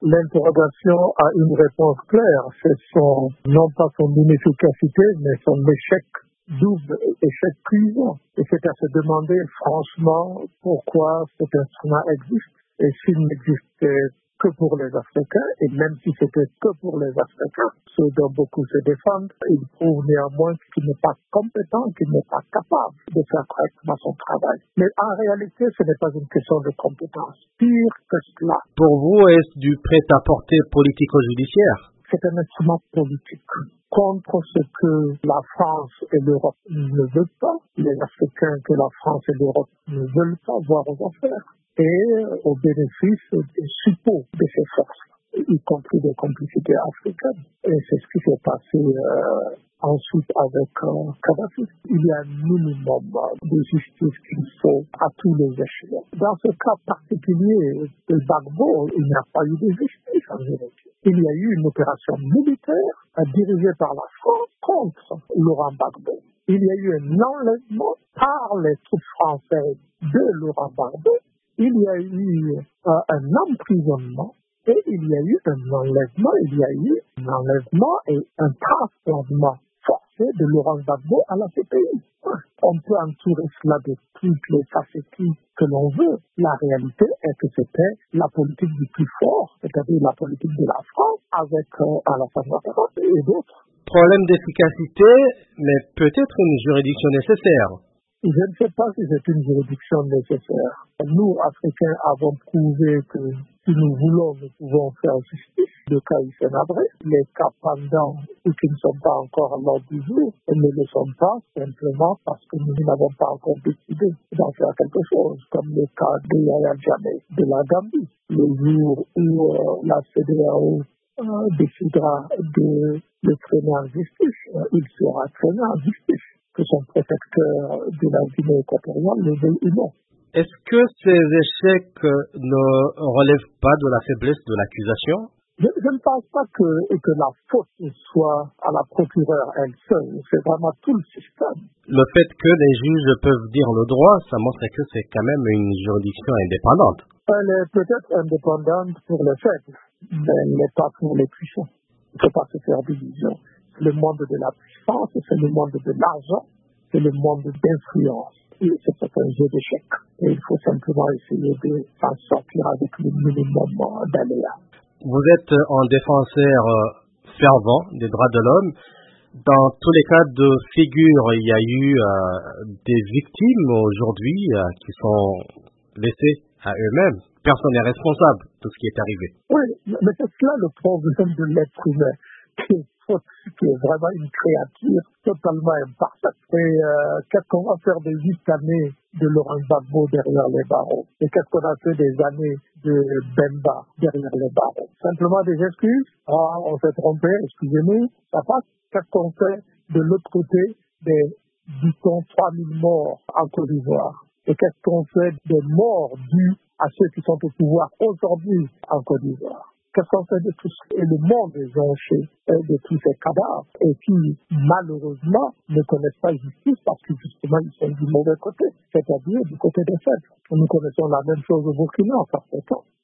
L'interrogation a une réponse claire. C'est non pas son inefficacité, mais son échec double, échec cuisant. Et c'est à se demander franchement pourquoi cet instrument existe. Et s'il n'existait que pour les Africains, et même si c'était que pour les Africains, ceux dont beaucoup se défendent, il prouve néanmoins qu'il n'est pas compétent, qu'il n'est pas capable de faire correctement son travail. Mais en réalité, ce n'est pas une question de compétence. Pire que cela. Pour vous, est-ce du prêt-à-porter politico-judiciaire? C'est un instrument politique contre ce que la France et l'Europe ne veulent pas, les Africains que la France et l'Europe ne veulent pas voir aux affaires, et au bénéfice des suppôts de ces forces, y compris des complicités africaines. Et c'est ce qui s'est passé ensuite avec Kadhafi. Il y a un minimum de justice qu'il faut à tous les échelons. Dans ce cas particulier de Gbagbo, il n'y a pas eu de justice en vérité. Il y a eu une opération militaire dirigée par la France contre Laurent Gbagbo. Il y a eu un enlèvement par les troupes françaises de Laurent Gbagbo. Il y a eu un emprisonnement et il y a eu un enlèvement, et un transport forcé de Laurent Gbagbo à la CPI. On peut entourer cela de toutes les facettes que l'on veut. La réalité est que c'était la politique du plus fort, c'est-à-dire la politique de la France avec Alassane Ouattara et d'autres. Problème d'efficacité, mais peut-être une juridiction nécessaire. Je ne sais pas si c'est une juridiction nécessaire. Nous, Africains, avons prouvé que si nous voulons, nous pouvons faire justice. Le cas Hissène Habré, les cas pendants ou qui ne sont pas encore à l'ordre du jour, ne le sont pas simplement parce que nous n'avons pas encore décidé d'en faire quelque chose, comme le cas de Yahya Jammeh de la Gambie. Le jour où la CEDEAO décidera de le traîner en justice, il sera traîné en justice, que son protecteur de la Guinée équatoriale le veuille ou non. Est-ce que ces échecs ne relèvent pas de la faiblesse de l'accusation? Je ne pense pas que la faute soit à la procureure elle seule, c'est vraiment tout le système. Le fait que les juges peuvent dire le droit, ça montre que c'est quand même une juridiction indépendante. Elle est peut-être indépendante pour les faibles, mais elle n'est pas pour les puissants. Il ne faut pas se faire d'illusions. C'est le monde de la puissance, c'est le monde de l'argent, c'est le monde d'influence. Et c'est un jeu d'échecs. Et il faut simplement essayer de s'en sortir avec le minimum d'aléas. Vous êtes un défenseur fervent des droits de l'homme. Dans tous les cas de figure, il y a eu des victimes aujourd'hui qui sont laissées à eux-mêmes. Personne n'est responsable de ce qui est arrivé. Oui, mais c'est cela le problème de l'être humain, qui est vraiment une créature totalement imparfaite. Et qu'est-ce qu'on va faire des 8 années de Laurent Gbagbo derrière les barreaux? Et qu'est-ce qu'on a fait des années de Bemba derrière les barreaux? Simplement des excuses? Ah, on s'est trompé, excusez-nous, ça passe. Qu'est-ce qu'on fait de l'autre côté des, dit-on, 3000 morts en Côte d'Ivoire? Et qu'est-ce qu'on fait des morts dus à ceux qui sont au pouvoir aujourd'hui en Côte d'Ivoire? Qu'est-ce qu'on fait de tout ça? Et le monde est jonché de tous ces cadavres et qui, malheureusement, ne connaissent pas justice parce que justement, ils sont du mauvais côté, c'est-à-dire du côté des faibles. Nous connaissons la même chose au Burkina en certain temps.